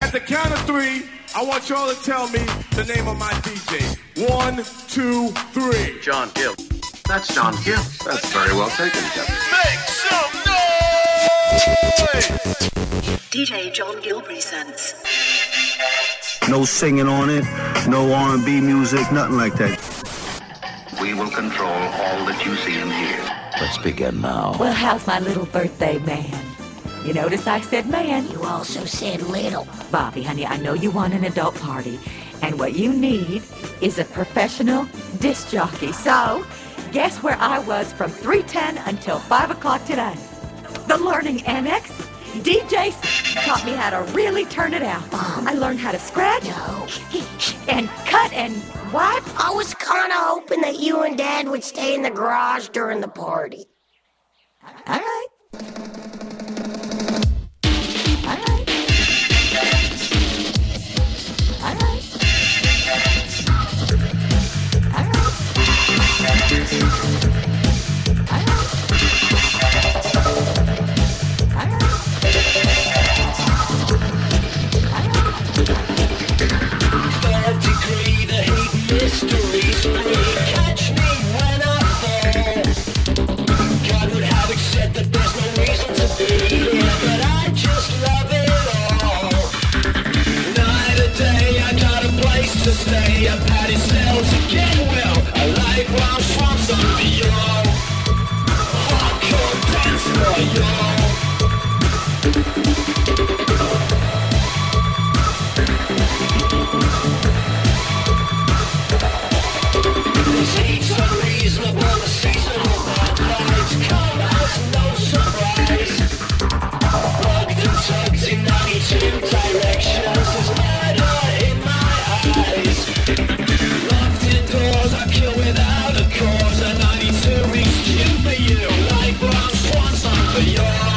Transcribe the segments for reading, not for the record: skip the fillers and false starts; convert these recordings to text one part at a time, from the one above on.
At the count of three, I want y'all to tell me the name of my DJ. 1, 2, 3. John Gill. That's John Gill. That's very well taken, Captain. Make some noise! DJ John Gill presents. No singing on it, no R&B music, nothing like that. We will control all that you see and hear. Let's begin now. Well, how's my little birthday man? You notice I said man. You also said little. Bobby, honey, I know you want an adult party, and what you need is a professional disc jockey. So, guess where I was from 3:10 until 5 o'clock today? The Learning Annex. DJ taught me how to really turn it out. I learned how to scratch and cut and what? I was kind of hoping that you and Dad would stay in the garage during the party. All right. Mysteries catch me when I fall. God would have it said that there's no reason to be here, but I just love it all. Night or day, I got a place to stay. I've had it still to get well. A life while swamps on the y'all. Hardcore dance for y'all. Unreasonable, the seasonal vibes come as no surprise. Bugged and tugged in 92 directions, there's murder in my eyes. Locked indoors, I kill without a cause. A 92 reached you for you, like brown swans on for y'all.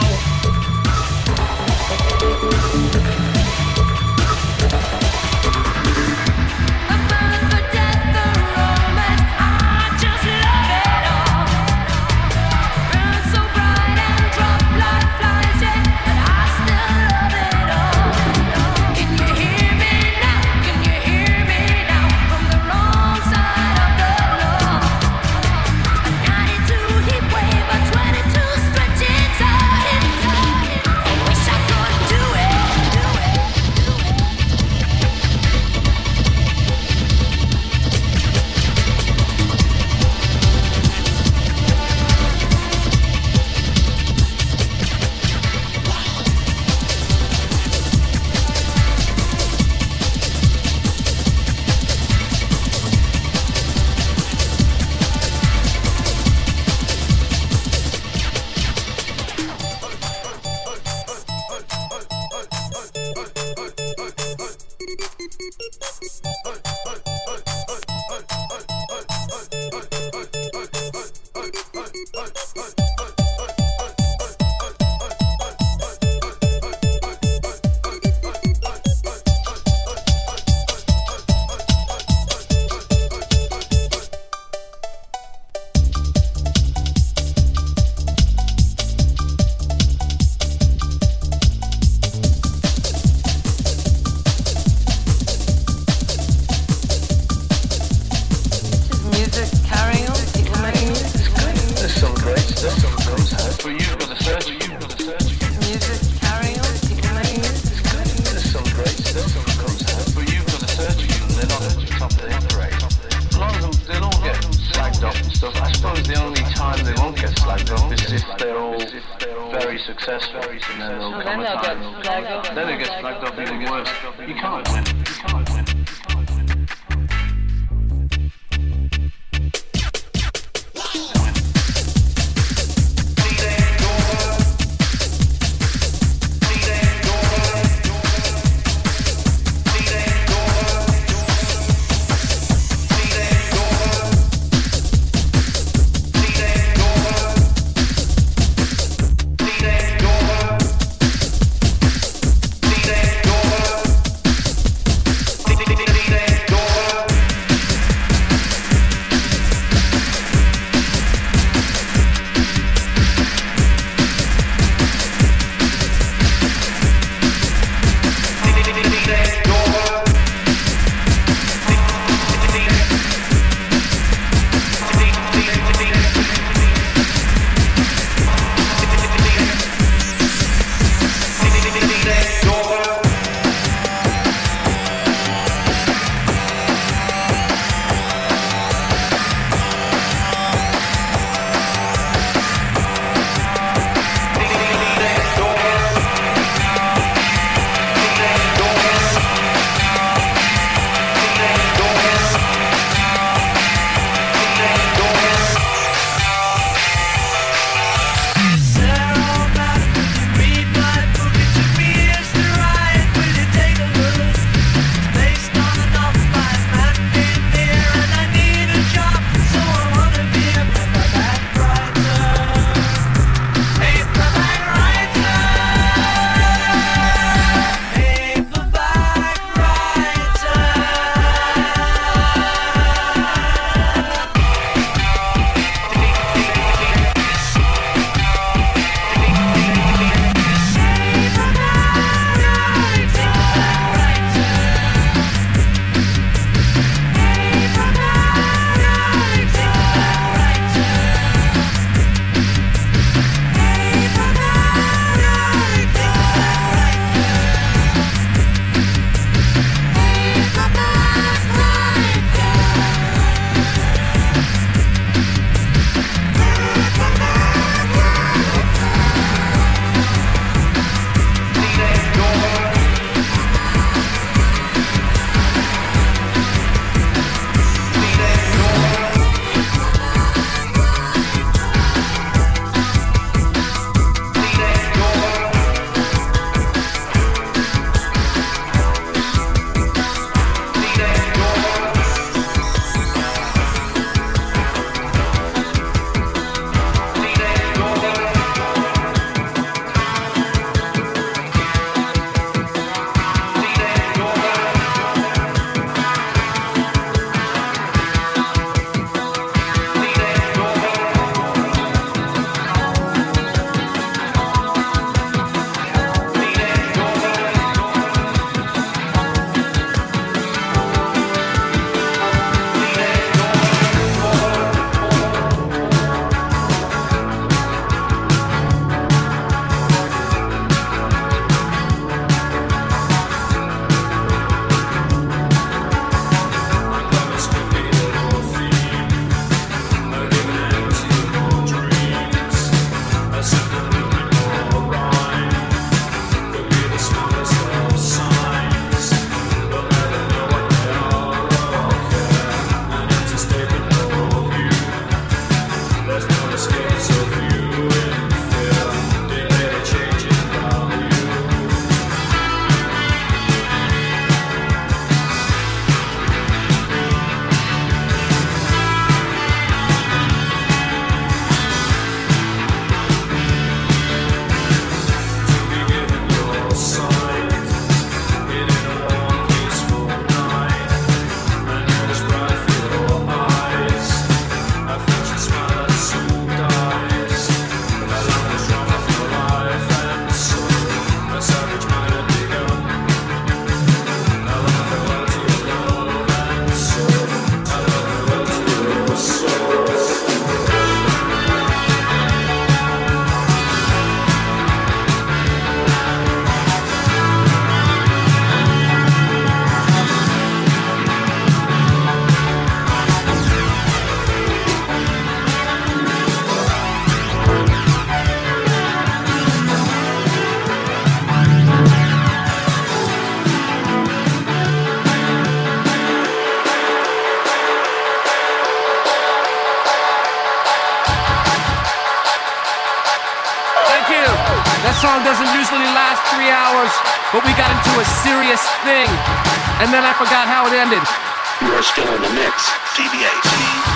song doesn't usually last 3 hours, but we got into a serious thing, and then I forgot how it ended. You're still in the mix. TBA.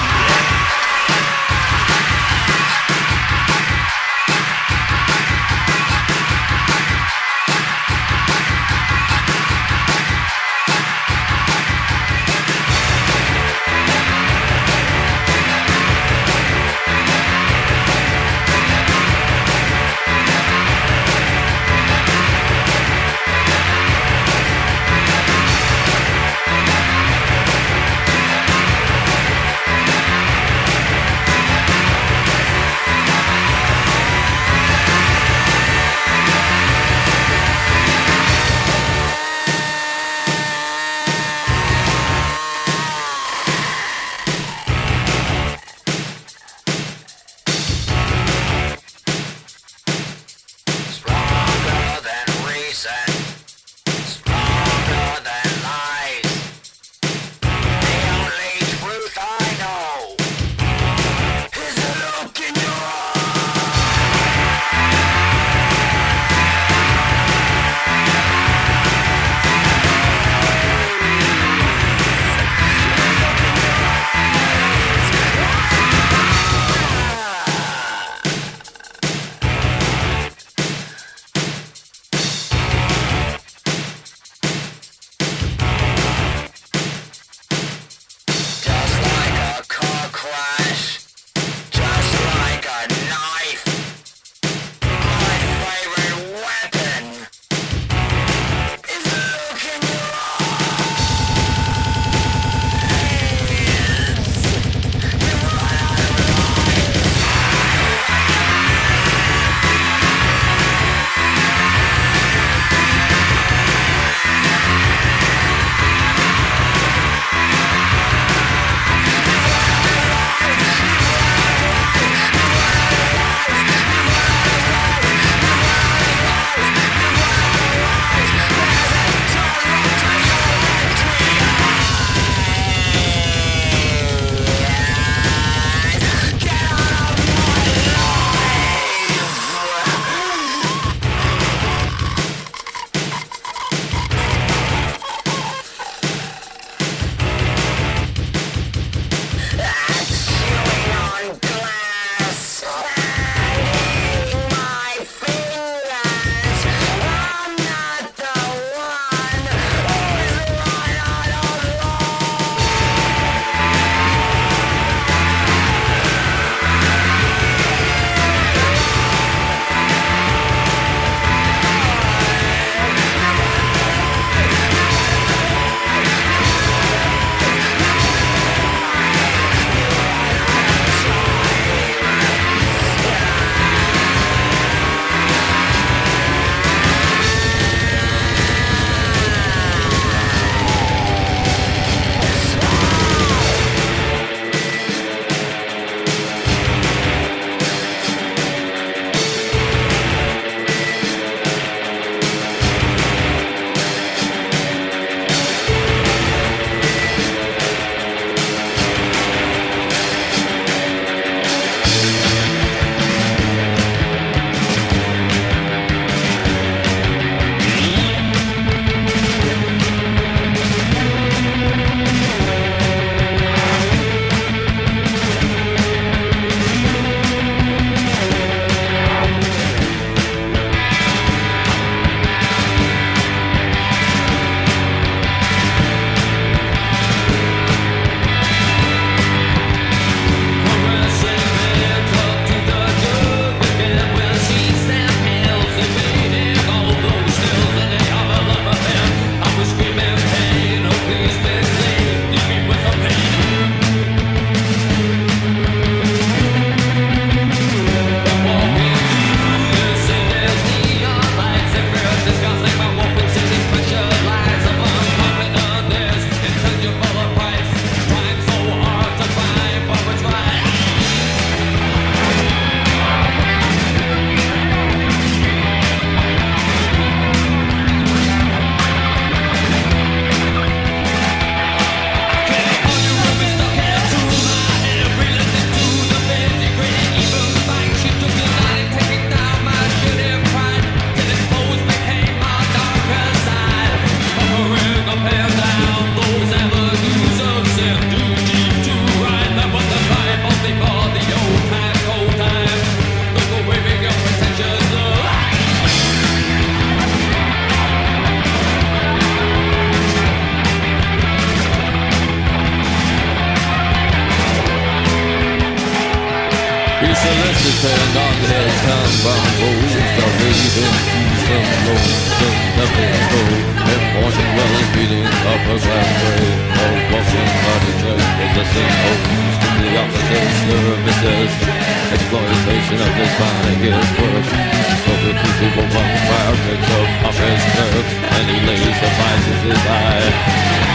solicitors on their tongue bombos, the raving some lonesome nothing gold. And morning well is beating up a glass tray. All walking by the church with the same old to the opposite services. Exploitation of this body is work. So the people will run fire, picks up off his nerves, and he lays the vices his eye.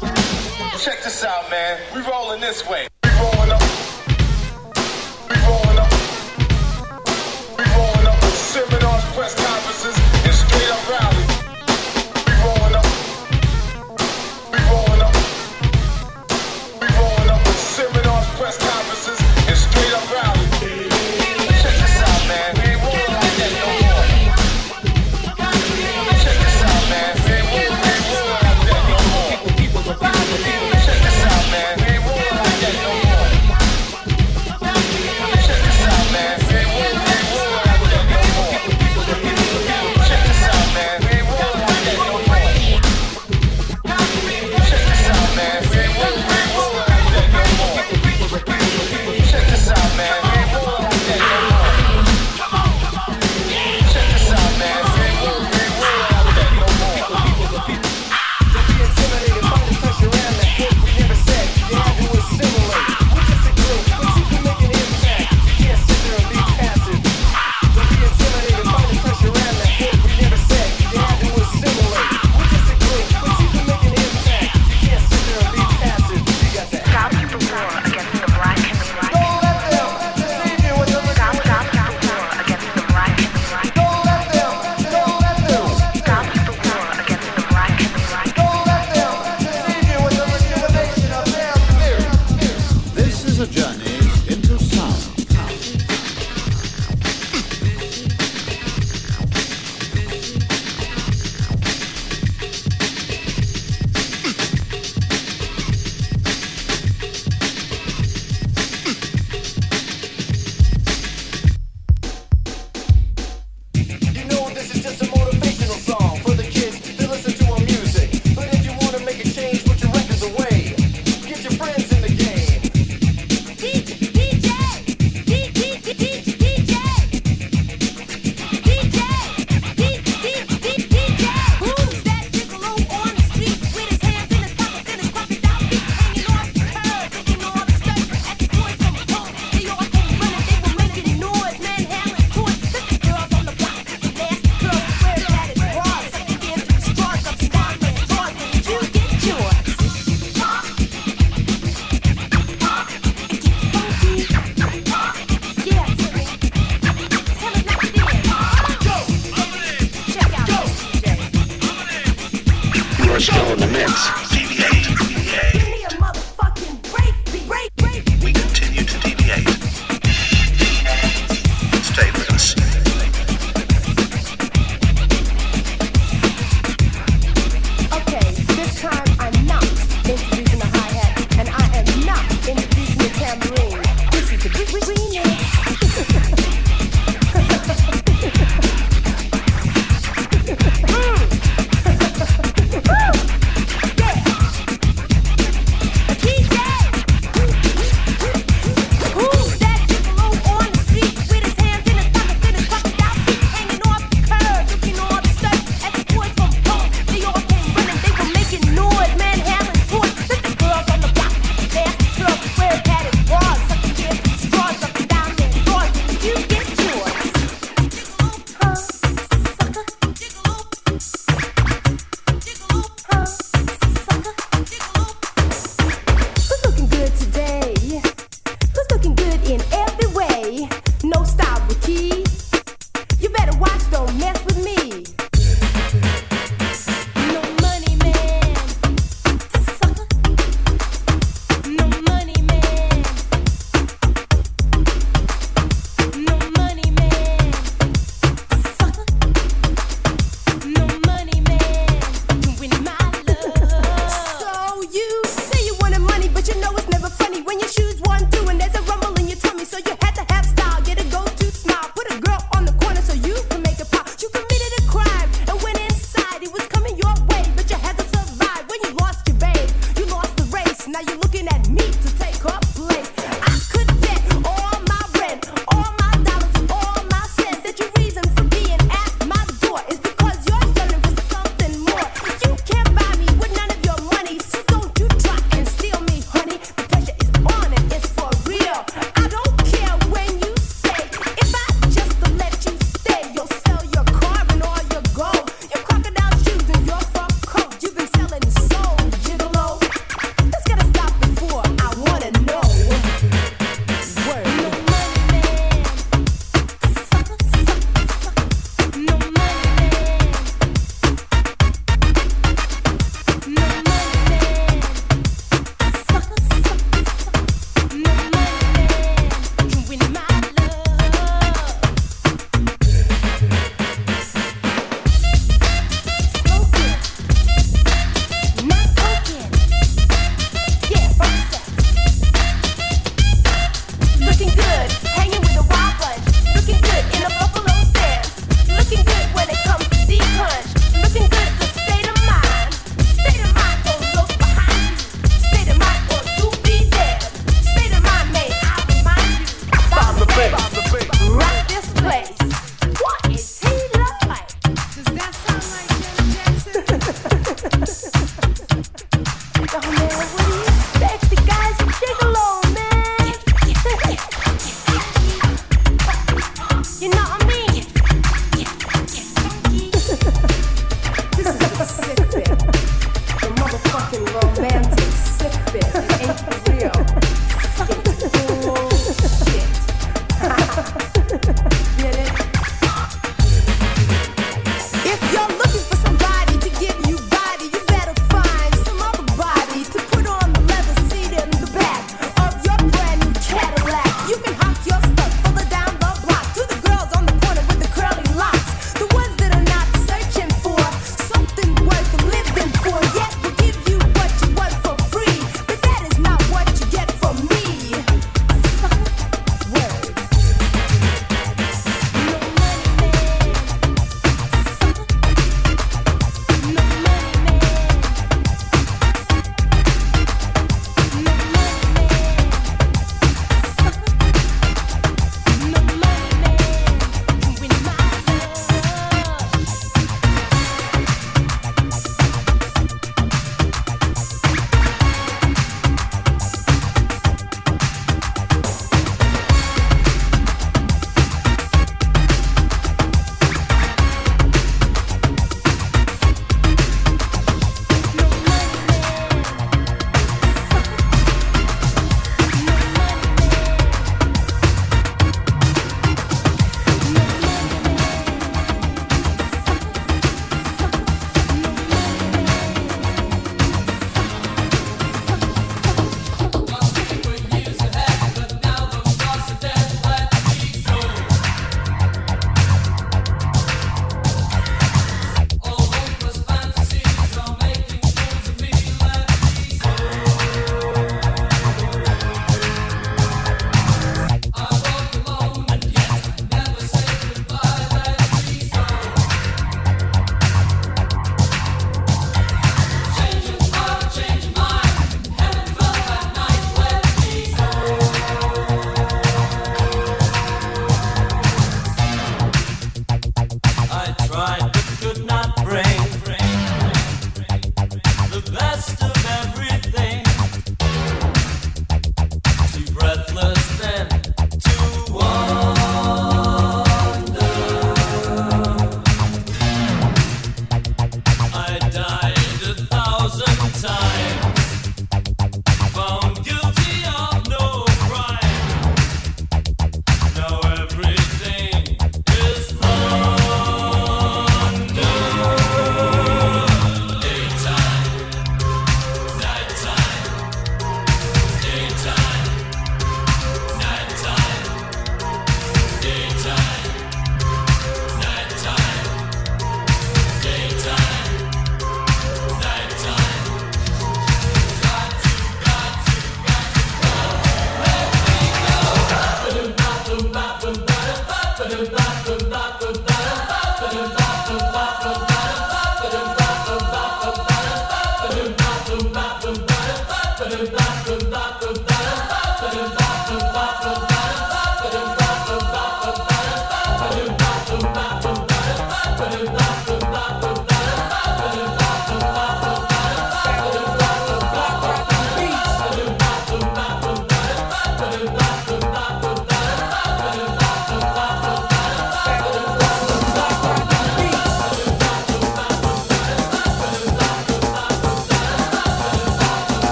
Check this out, man. We rolling this way. We rolling up. We rolling still in the mix. Deviate. Give me a motherfucking break. We continue to deviate. Stay with us. Okay, this time I'm not introducing the hi-hat, and I am not introducing the tambourine. This is the remix. Yeah.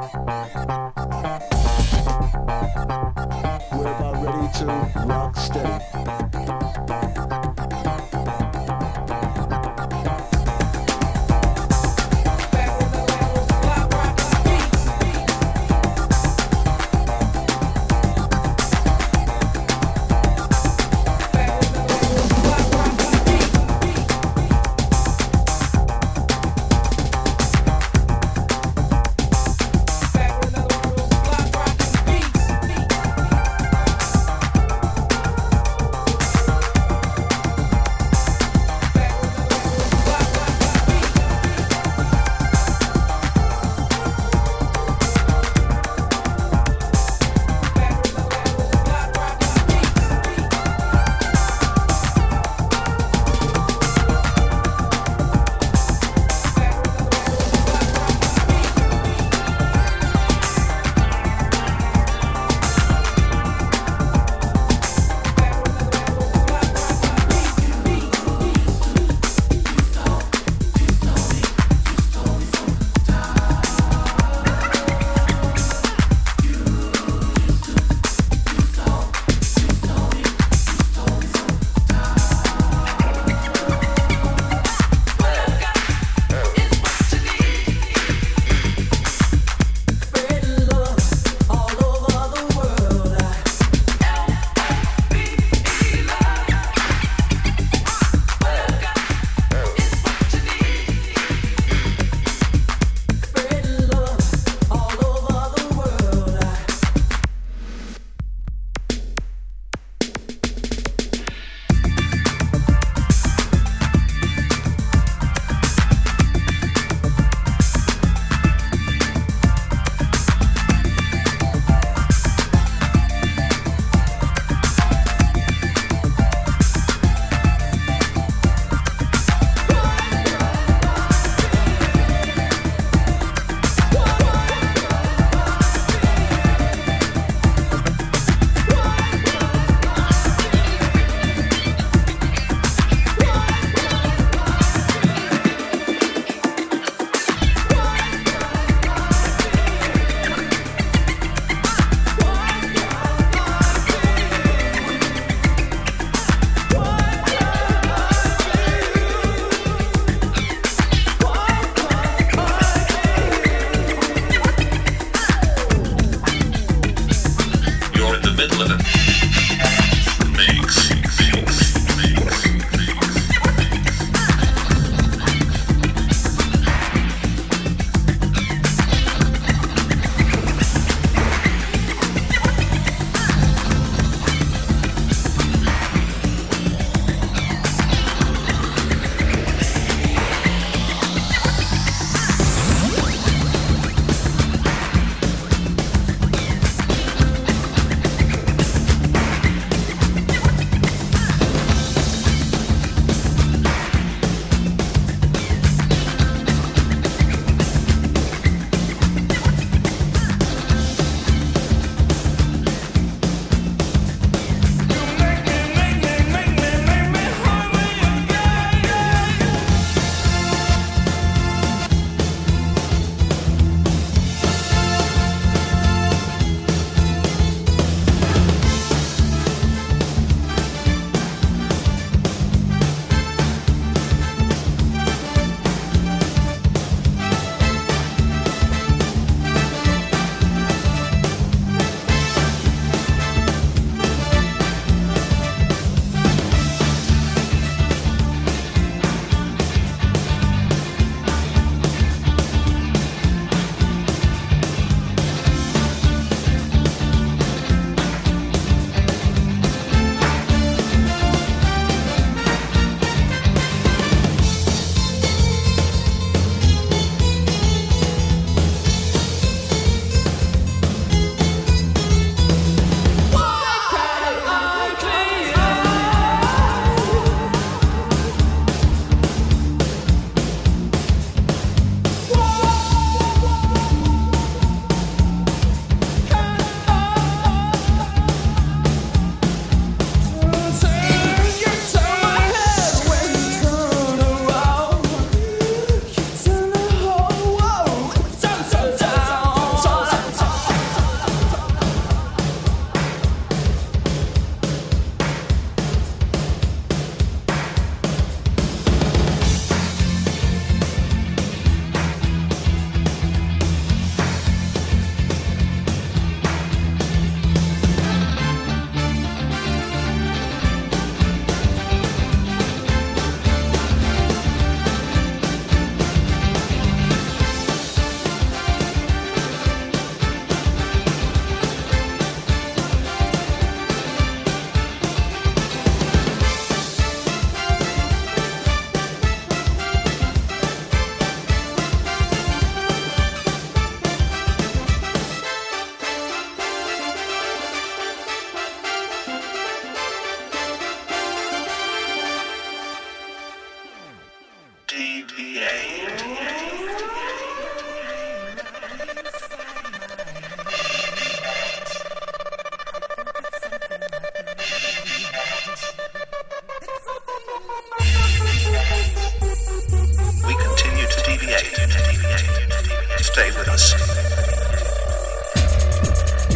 We're about ready to rock steady.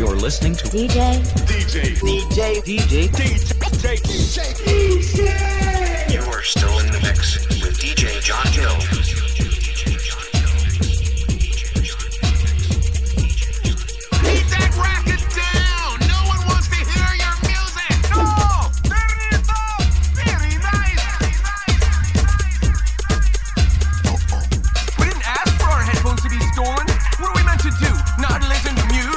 You're listening to DJ. You are still in the mix with DJ John Gill. Keep that racket down! No one wants to hear your music! No! Turn it up! Very nice! We didn't ask for our headphones to be stolen. What are we meant to do? Not listen to music?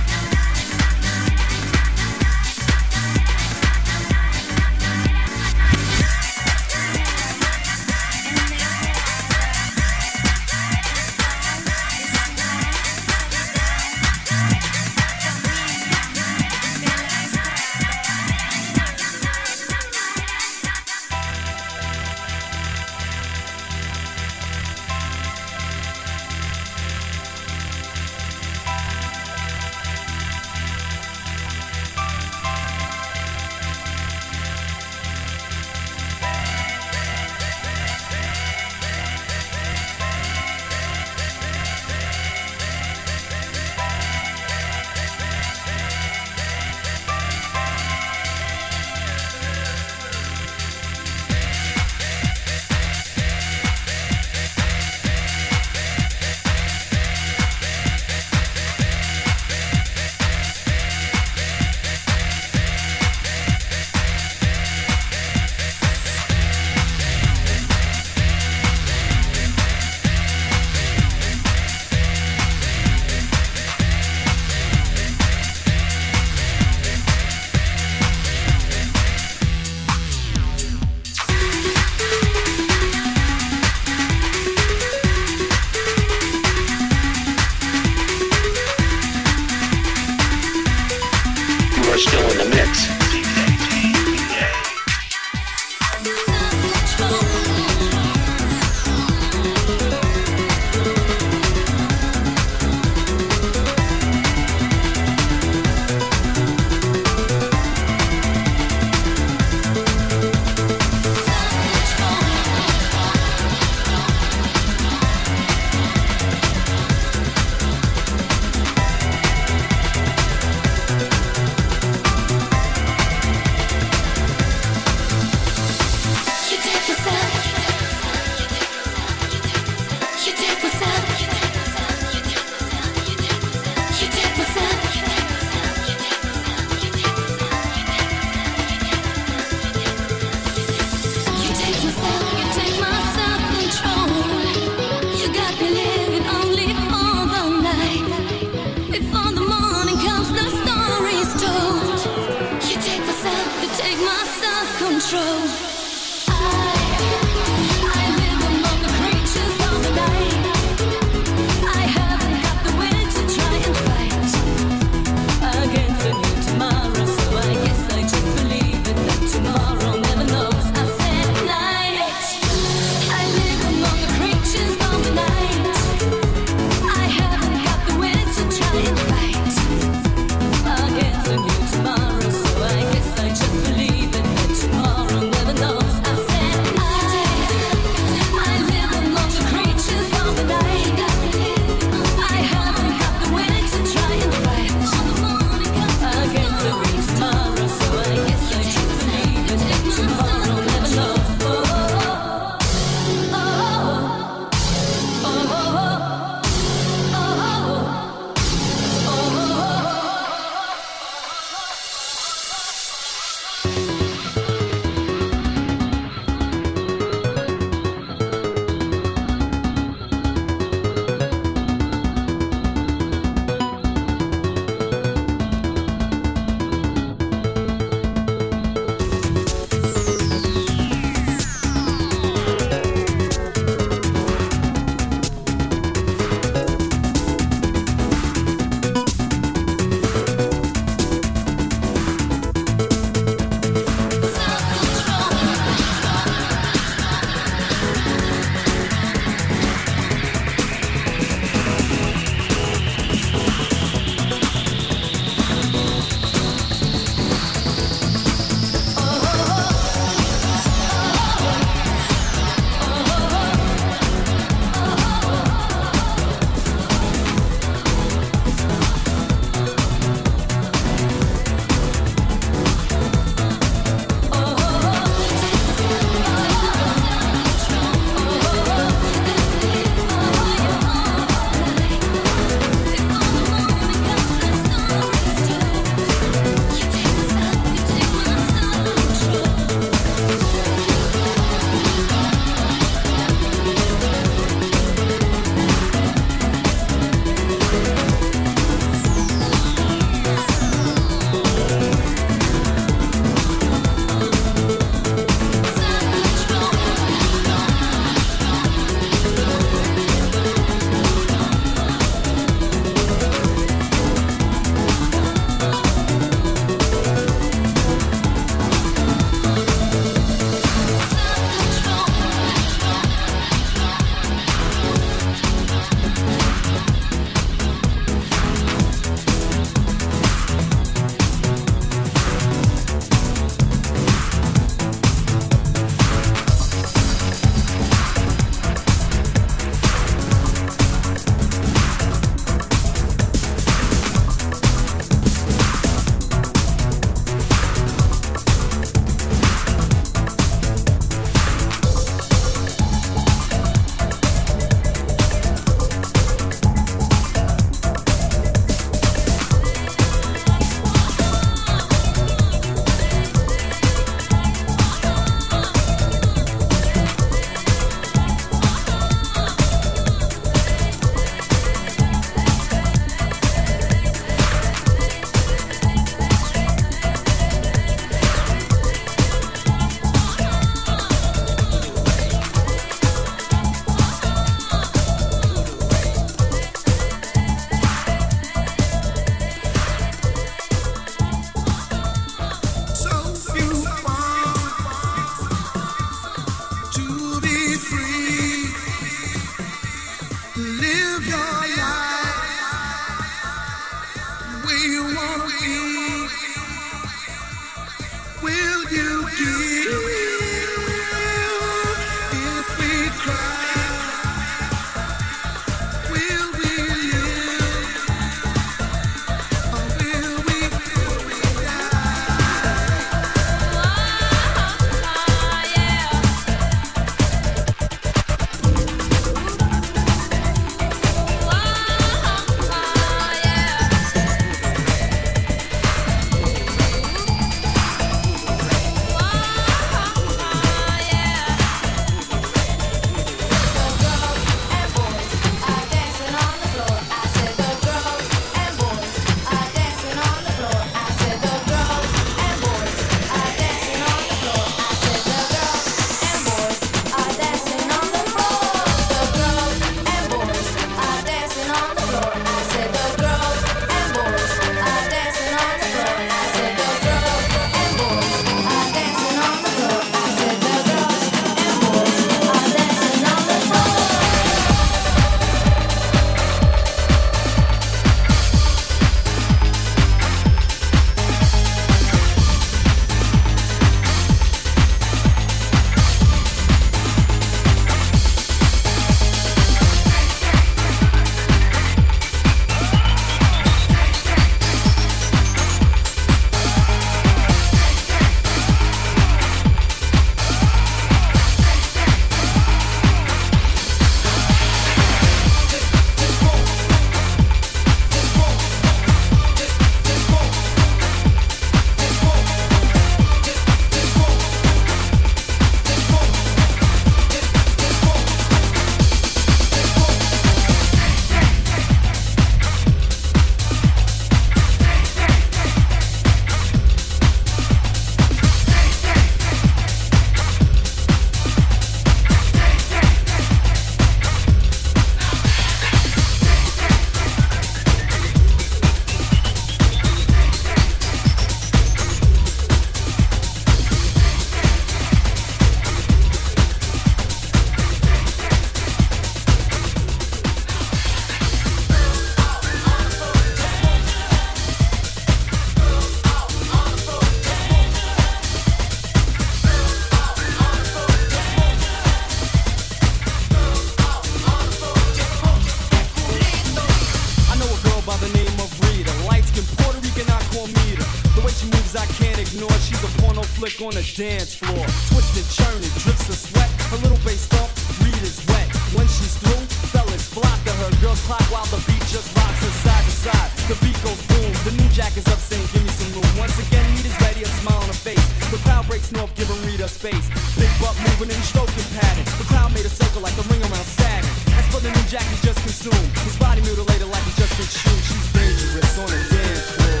flick on the dance floor. Twisting, churning, drips of sweat. Her little bass thump, read is wet. When she's through, fellas flock to her. Girls clock while the beat just rocks her side to side. The beat goes boom. The new jack is up saying, give me some room. Once again, Rita's ready, a smile on her face. The crowd breaks north, giving Rita space. Big butt moving in stroking pattern. The crowd made a circle like a ring around Saturn. As for the new jack, he just consumed. His body mutilated like he just been chewed. She's dangerous on the dance floor.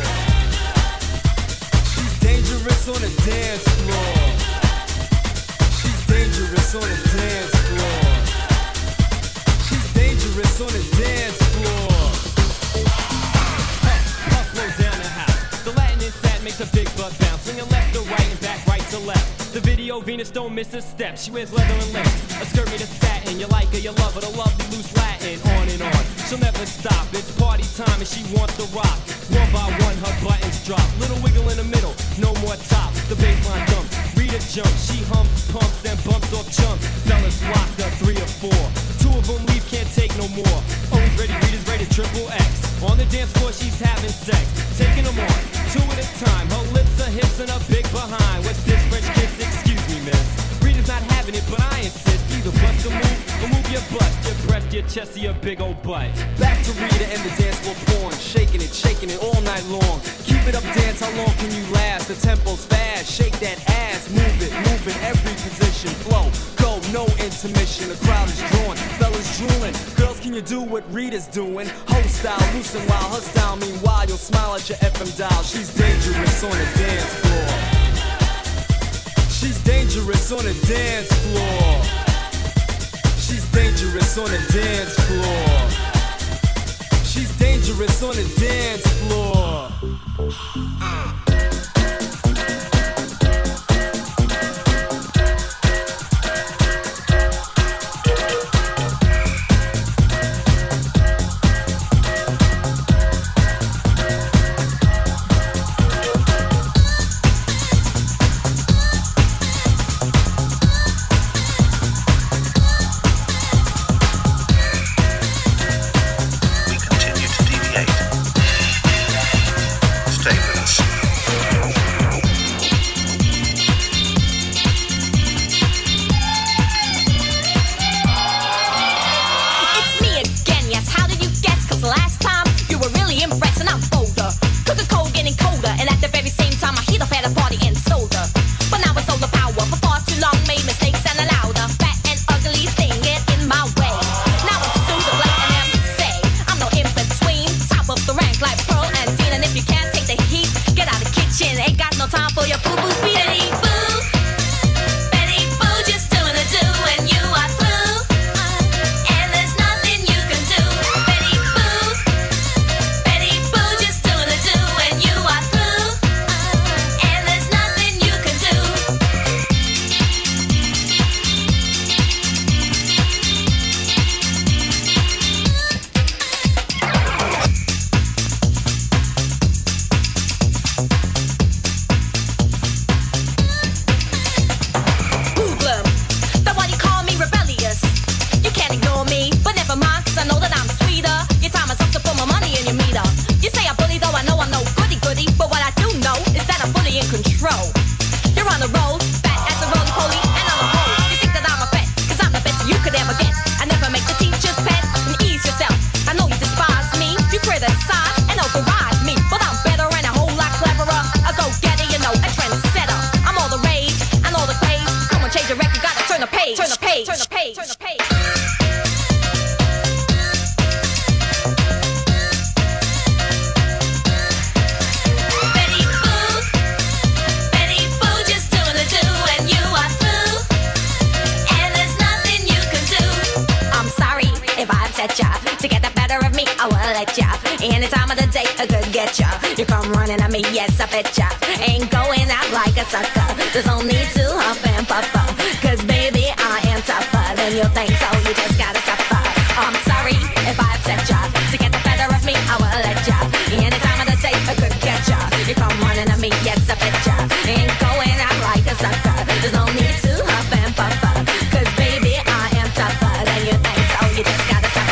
She's dangerous on the dance floor. She's dangerous on the dance floor. She's dangerous on the dance floor. Puff blows down the house. The Latin inside makes a big butt bounce. Swinging left to right and back right to left. The video Venus don't miss a step. She wears leather and lace. A skirt made of satin. You like her, you love her. The lovely loose Latin. On and on. She'll never stop. It's party time and she wants to rock. One by one, her buttons drop. Little wiggle in the middle. No more top. The baseline dumps. Rita jumps. She humps, pumps, and bumps off chumps. Fellas rock her 3 or 4. 2 of them leave, can't take no more. Always ready, Rita's rated triple X. On the dance floor, she's having sex. Taking them on, 2 at a time. Her lips, her hips, and her big behind. What's this French kiss? Excuse me, miss. Rita's not having it, but I insist. Either bust a move, or move your butt, your breast, your chest, or your big old butt. Back to Rita and the dance floor porn. Shaking it all night long. Keep it up, dance, how long can you last? The tempo's fast, shake that ass. Move it, every position. Flow, go, no intermission. The crowd is drawn, fellas drooling. Girls, can you do what Rita's doing? Ho style, loose and wild, her style. Meanwhile, you'll smile at your FM dial. She's dangerous on the dance floor. She's dangerous on the dance floor. She's dangerous on the dance floor. She's dangerous on the dance floor. Betty Boo, just doing the do, and you are through, and there's nothing you can do. I'm sorry if I upset ya. To get the better of me, I will let ya. Any time of the day, I could get ya. You come running at me, yes, I bet ya. Ain't going out like a sucker. There's no need to hump and puffer. Cause baby, I am tougher than you think, so you just gotta suffer. I'm sorry if I upset ya. To get the better of me, I will let ya. Any time of the day, I could get ya. You come running at me, yes, I bet ya. Ain't going out like a sucker. There's no need to hump and puffer. Cause baby, I am tougher than you think, so you just gotta suffer.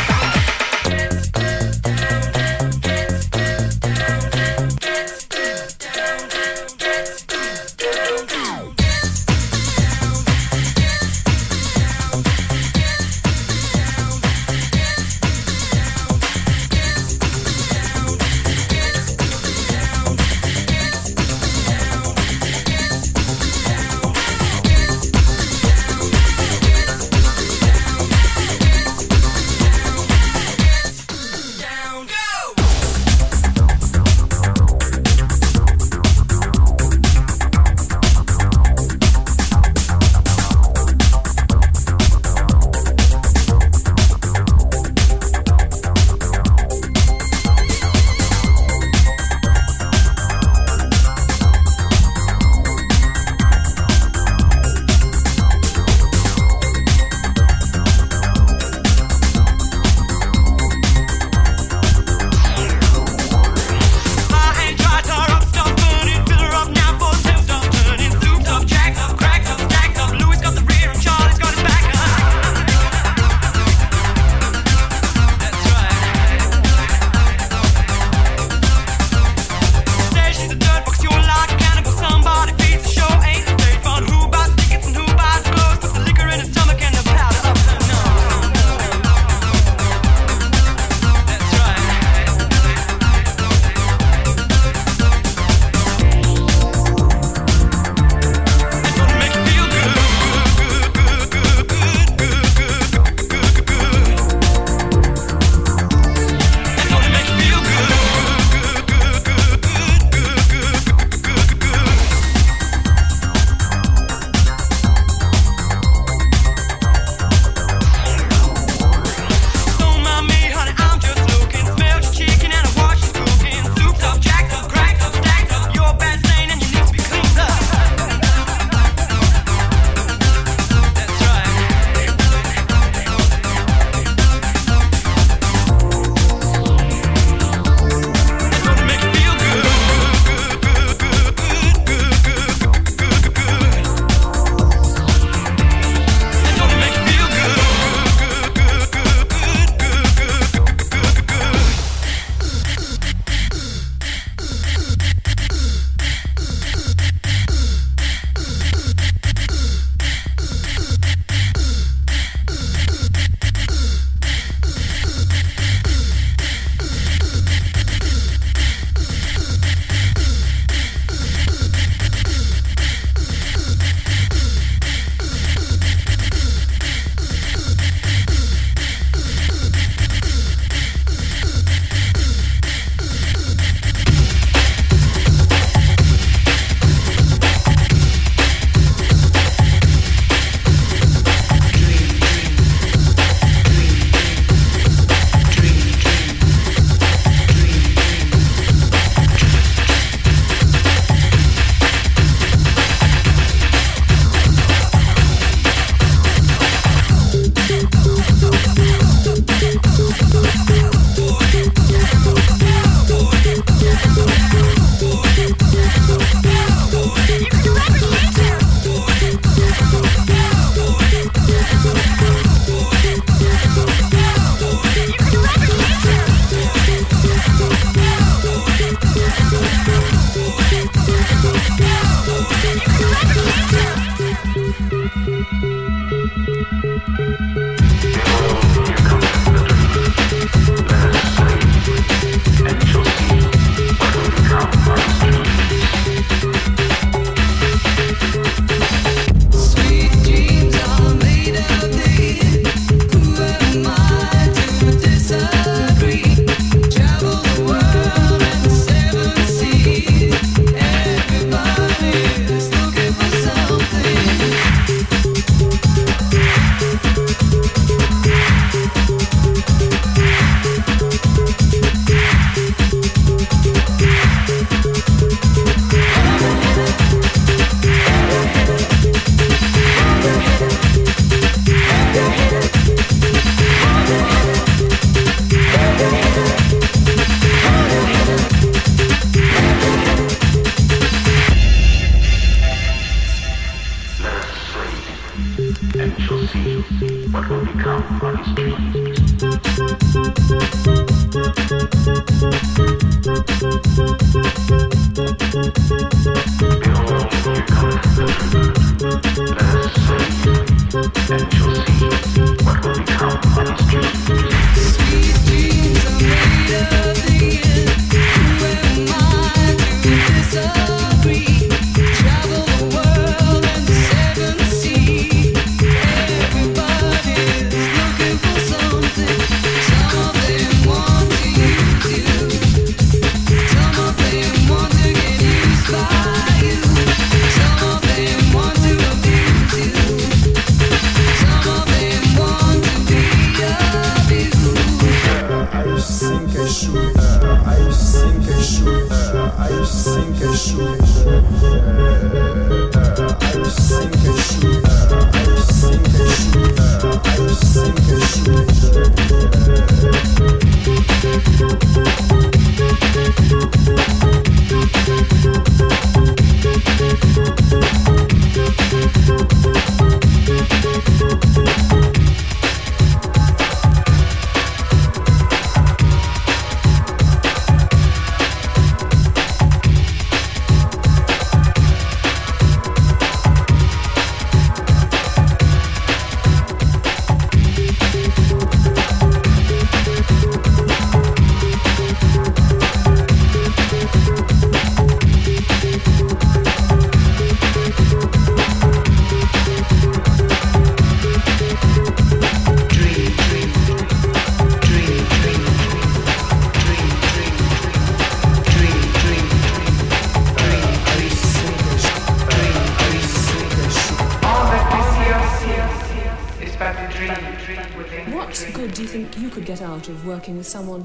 What good do you think you could get out of working with someone?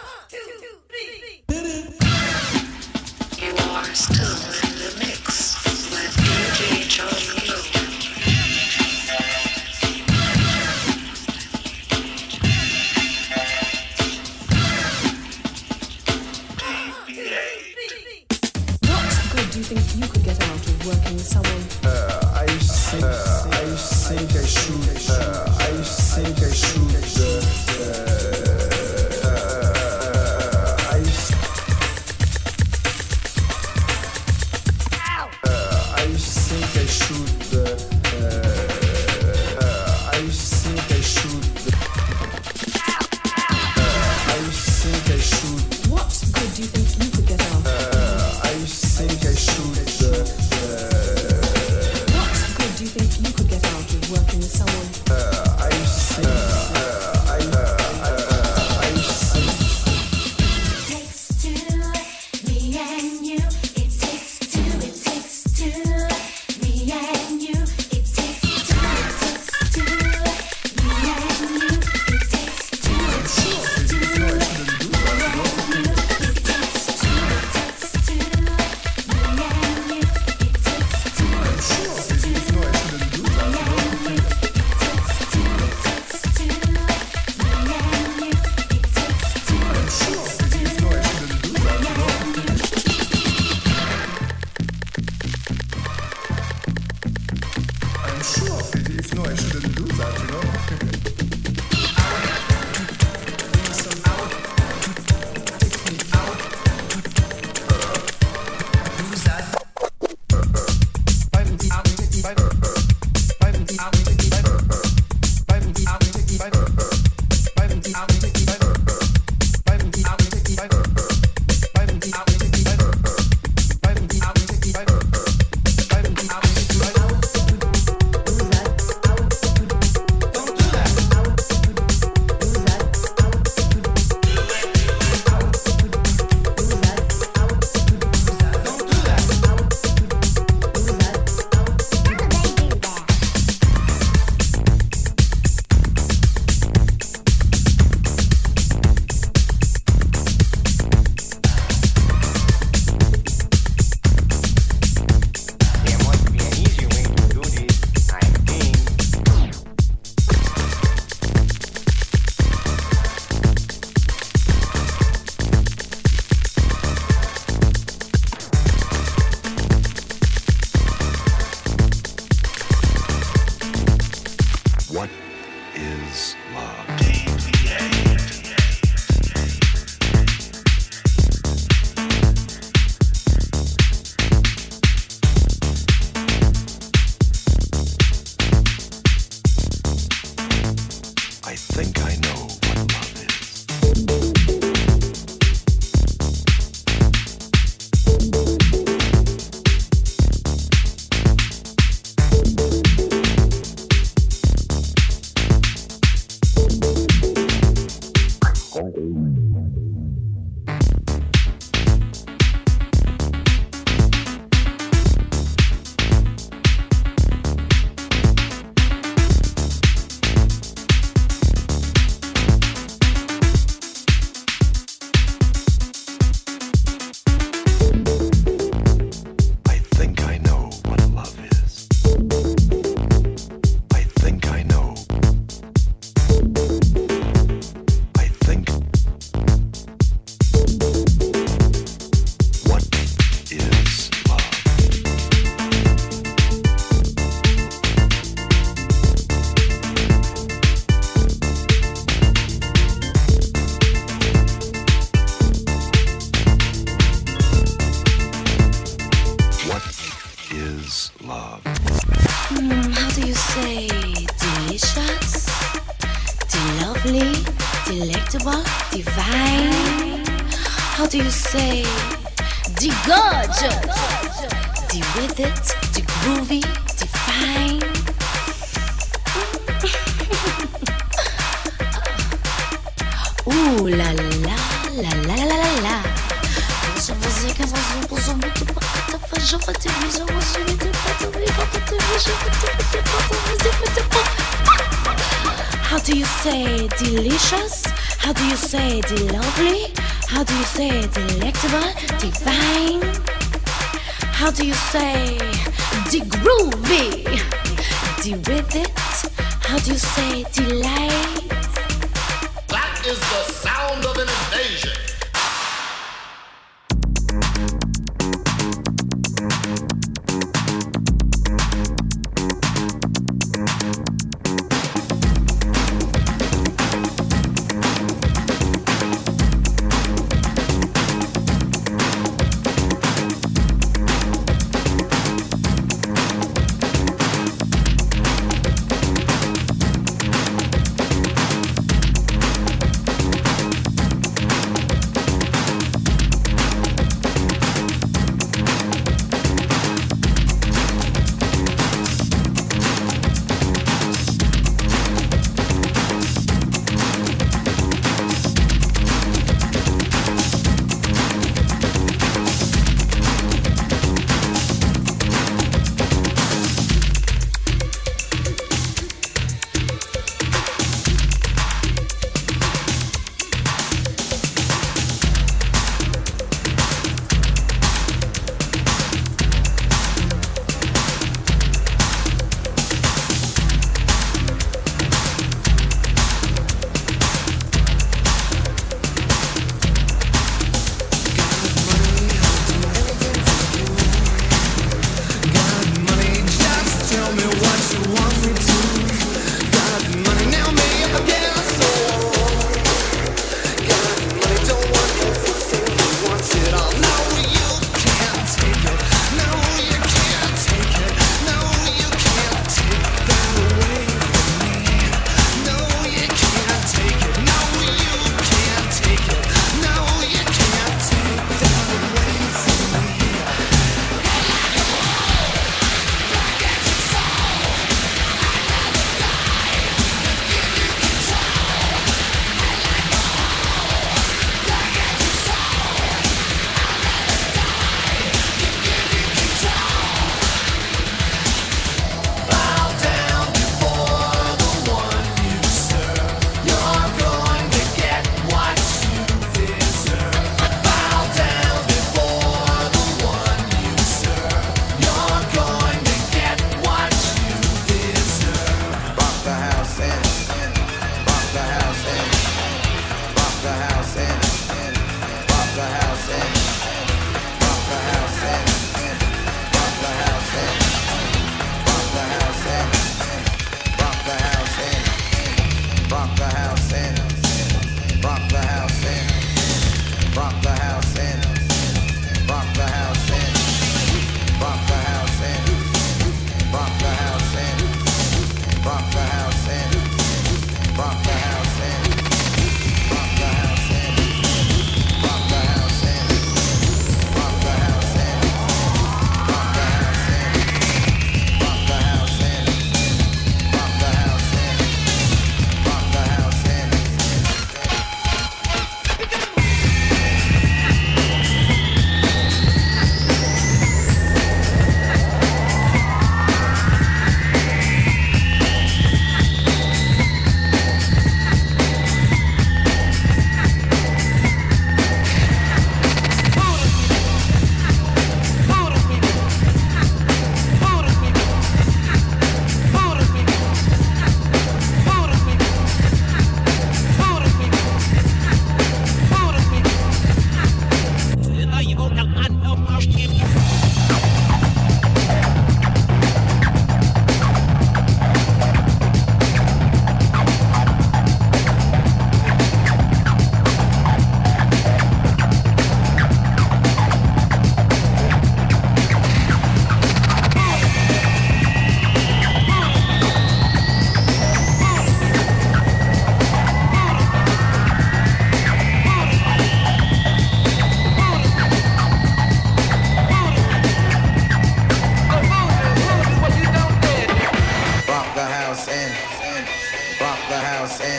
You are still in the mix with DJ John Gilbert. What good do you think you could get out of working with someone? I think I should. I think I know what love is. I think I know what love is. I think I know. I think. What is love? What is love? How do you say delicious, lovely, delectable, divine? How do you say gorgeous, with it, groovy, fine? Ooh la la la la la la la. Deixa você que eu sou muito bacana, faz eu vou te ver, eu vou te ver, How do you say delicious? How do you say lovely? How do you say delectable, divine? How do you say groovy, with it? How do you say delight? That is the sound of an invasion.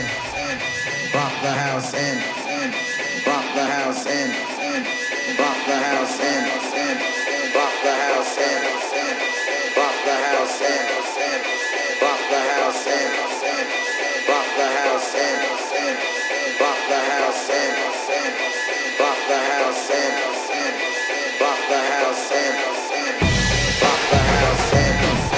in, rock the house in, rock the house in, rock the house in, rock the house in, rock the house in, rock the house in, rock the house in, rock the house in, rock the house in, rock the house in, rock the house in.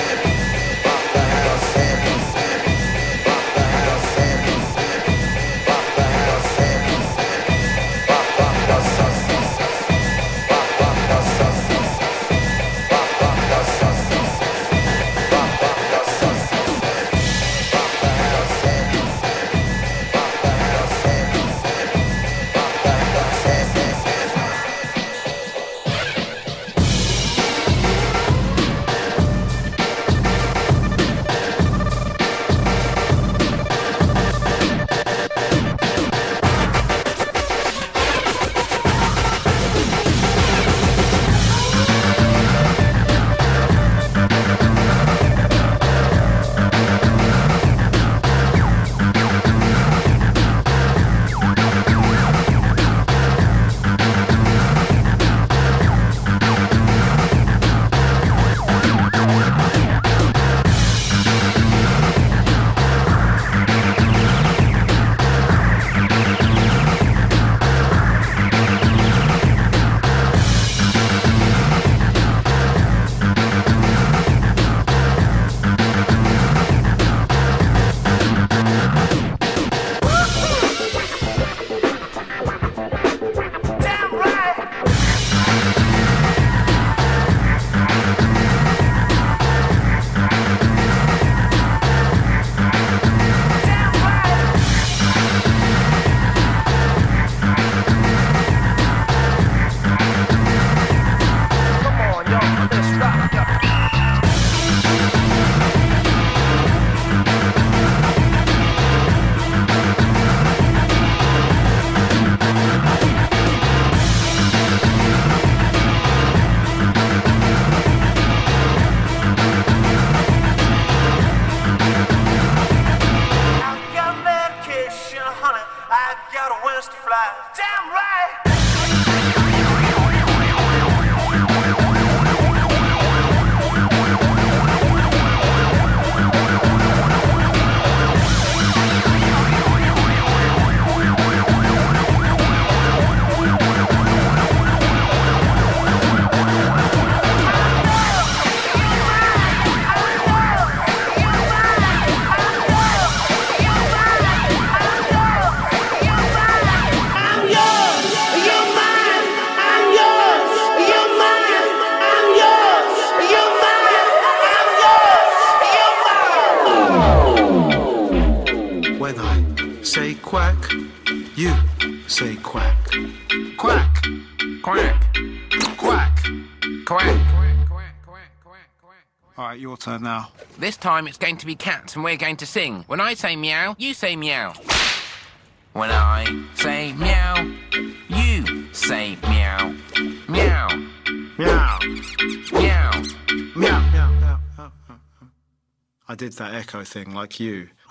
Alright, your turn now. This time it's going to be cats and we're going to sing. When I say meow, you say meow. When I say meow, you say meow. Meow. Meow. Meow. Meow. Meow. I did that echo thing like you.